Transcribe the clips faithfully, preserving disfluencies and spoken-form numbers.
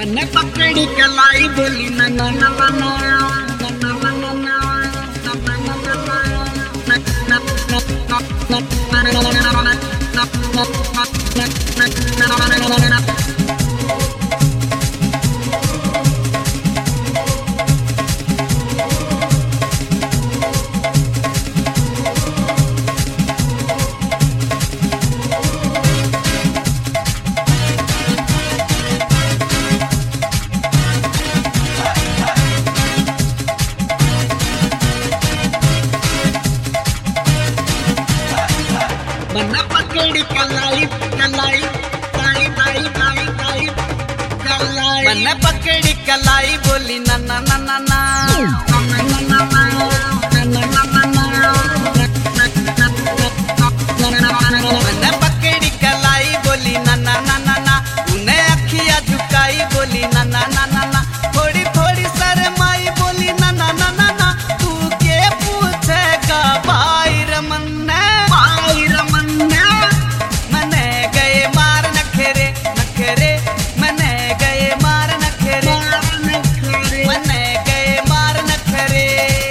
मने पकड़ी कलाई बोली ना ना ना ना ना मना पकड़ी कलाई कलाई कलाई कलाई कलाई कलाई कलाई मने पकड़ी कलाई बोली ना ना ना ना ना मने पकड़ी कलाई बोली ना ना ना ना ना उन्हें अखियां झुकाई बोली ना ना ना ना ना थोड़ी थोड़ी शर्माई बोली ना ना ना ना ना तू के पूछेगा भाई रमन्ना भाई रमन्ना मने गए मार नखरे नखरे मने गए मार नखरे मने गए मार नखरे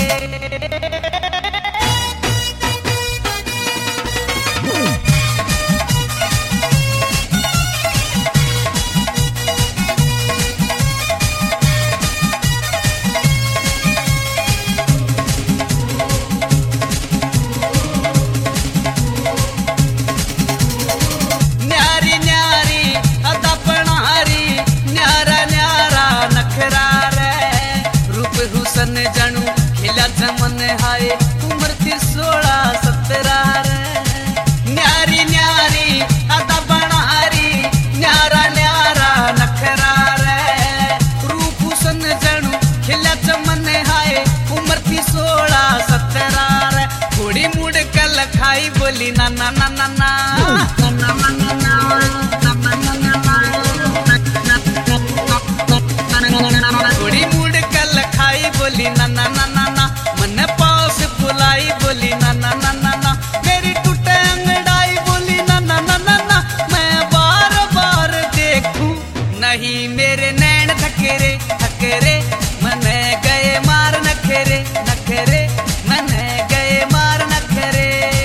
न्यारी न्यारी अदपणारी न्यारा न्यारा नखरा रे रूप हुसन जणू खिला जमन हाय उम्र थी सोलह सत्रह रे न्यारी न्यारी अदपणारी न्यारा न्यारा नखरा रे रूप हुसन जणू खिला जमन हाय उम्र थी सोलह सत्रह रे थोड़ी मुड़ कल खाई बोली ना ना ना ना ना थोड़ी मुड़ कल खाई बोली ना ना ना ना ना मन पास बुलाई बोली ना ना ना ना ना मेरी टूटे अंगड़ाई बोली ना ना ना ना ना मैं बार बार देखूं नहीं मेरे नैन थकेरे थकेरे मने गए मार नखरे नखरे मने गए मार नखरे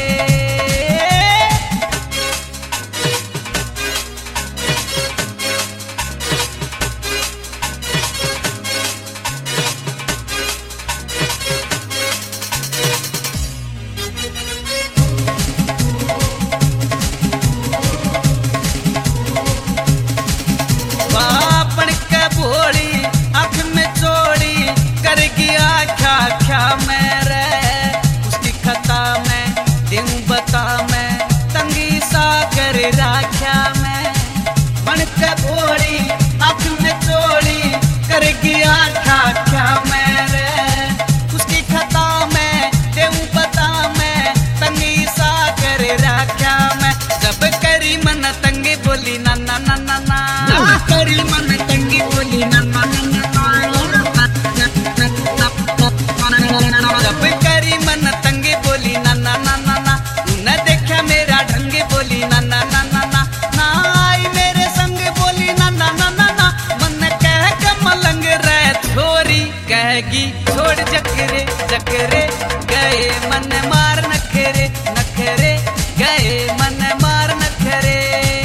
बापन के भोली आँख में चोरी कर गया क्या क्या मेरे उसकी खता में दिन बता में तंगी सा कर राख्या में बन के भोली आँख में चोरी कर गया क्या क्या मेरे उसकी खता में दिन बता में तंगी सा कर राख्या में जब करी मन तंगी बोली ना ना ना ना ना करी मन तंगी बोली ना ना ना जब करी मन तंगे बोली ना ना ना ना ना न देखा मेरा ढंगे बोली ना ना ना ना ना ना आई मेरे संग बोली ना ना ना ना ना मन कह के मलंग रह छोरी कहेगी छोड़ जकरे जकरे गए मन मार नखरे नखरे गए मन मार नखरे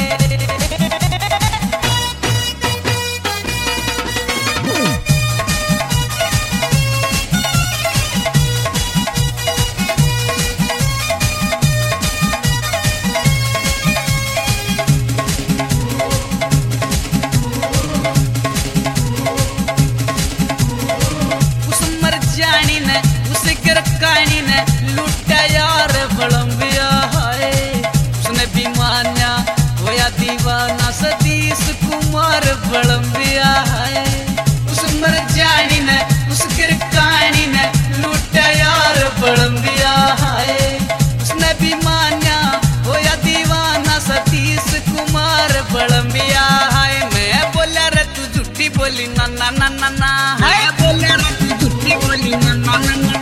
उस मर जानी ने उस गर कानी ने लुटा यार बलम्बिया है उसने भी मान्या होया दीवाना सतीश कुमार बलम्बिया है उस मर जानी ने उस गर कानी ने लुटा यार बलम्बिया है उसने भी मान्या होया दीवाना सतीश कुमार बलम्बिया है मैं बोला रे तू झूठी बोली ना ना ना ना ना है बोले रे तू झूठी बोली ना ना ना ना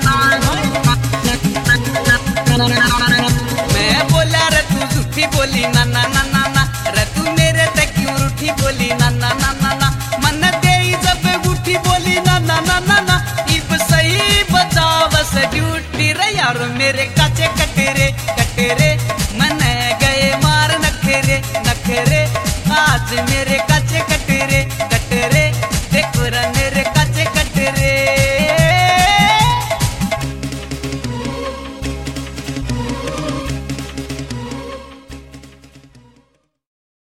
मैं बोला रे तू झूठी बोली ना ना ना ना ना रे तू मेरे ते क्यों रूठी बोली ना ना ना ना ना मन यार मेरे काचे कटेरे कटेरे मन गए मार नखरे नखरे आज मेरे काचे कटेरे कटेरे देखो रा मेरे